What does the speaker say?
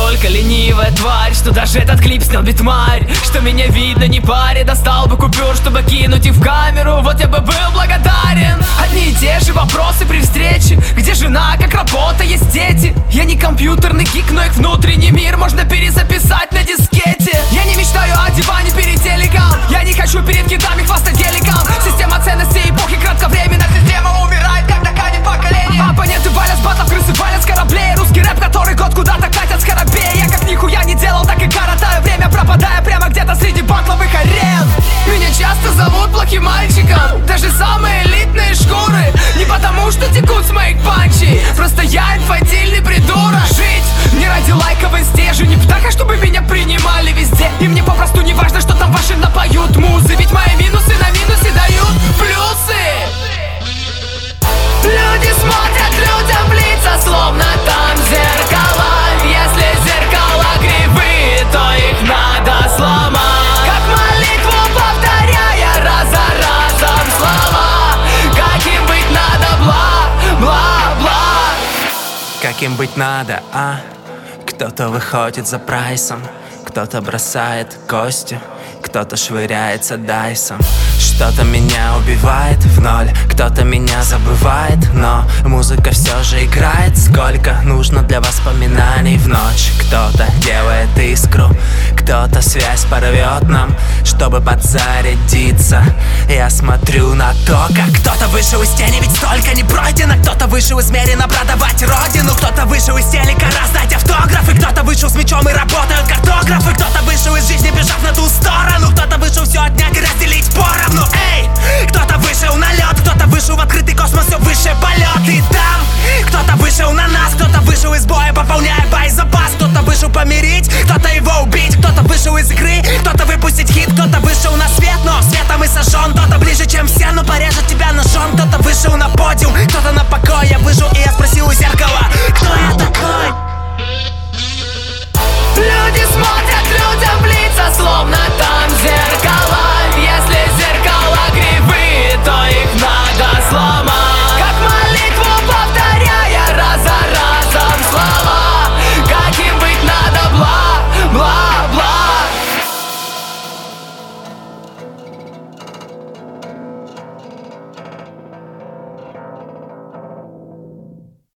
настолько ленивая тварь, что даже этот клип снял битмарь. Что меня видно не паре, достал бы купюр, чтобы кинуть и в камеру. Вот я бы был благодарен. Одни и те же вопросы при встрече: где жена, как работа, есть дети. Я не компьютерный гик, но их внутренний мир можно перезаписать на дискете. Я не мечтаю о диване перед телеком, я не хочу перед китами хвастать геликом. Система ценностей эпохи кратковременно, система умирает, когда канет поколение. Оппоненты валят с батлов, крысы валят с кораблей. Русский рэп, который год куда-то катят скоробей. Я как нихуя не делал, так и коротаю время, пропадая прямо где-то среди батловых арен. Меня часто зовут плохим мальчиком, даже самые элитные шкуры. Не потому что текут с моих панчей, просто я инфантильный придурок. Жить не ради лайка в инсте, же не птаха, чтобы меня принимали везде. И мне попросту не важно, что там ваши напоют музы, ведь мои минусы на минусе дают плюсы. Люди смотрят людям в лица, словно там зеркала. Если зеркала кривые, то их надо сломать. Как молитву повторяя раз за разом слова. Каким быть надо, бла-бла-бла. Каким быть надо, а? Кто-то выходит за прайсом, кто-то бросает костью, кто-то швыряется дайсом. Что-то меня убивает в ноль, кто-то меня забывает, но музыка все же играет. Сколько нужно для воспоминаний в ночь. Кто-то делает искру, кто-то связь порвет нам, чтобы подзарядиться. Я смотрю на то, как кто-то вышел из тени, ведь столько не пройдено. Кто-то вышел из мерина продавать родину, кто-то вышел из телека раздать автографы, кто-то вышел с мечом и работают картографы, кто-то вышел из жизни, бежав на ту сторону, кто-то вышел все отнять и разделить поровну. Эй, кто-то вышел на лед, кто-то вышел в открытый космос, все выше полет. И там кто-то вышел на нас, кто-то вышел из боя, пополняя боезапас. Кто-то вышел помирить, кто-то его убить, кто-то вышел из игры, кто-то выпустить хит, кто-то вышел на свет, но светом и сожжен. Кто-то ближе, чем все, но порежет тебя ножом. Кто-то вышел на подиум, кто-то на покой. Я выжил и я спросил